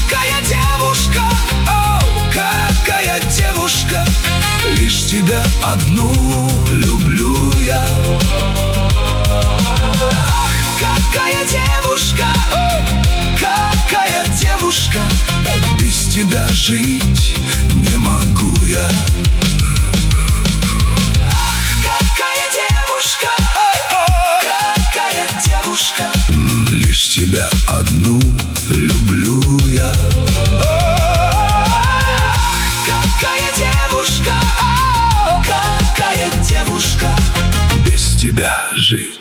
какая девушка, о, какая девушка, лишь тебя одну люблю я. Ах, какая девушка, о, какая девушка, без тебя жить не могу я. Ах, какая девушка, о, какая девушка, лишь тебя одну люблю я. Какая девушка, о, какая девушка, без тебя жить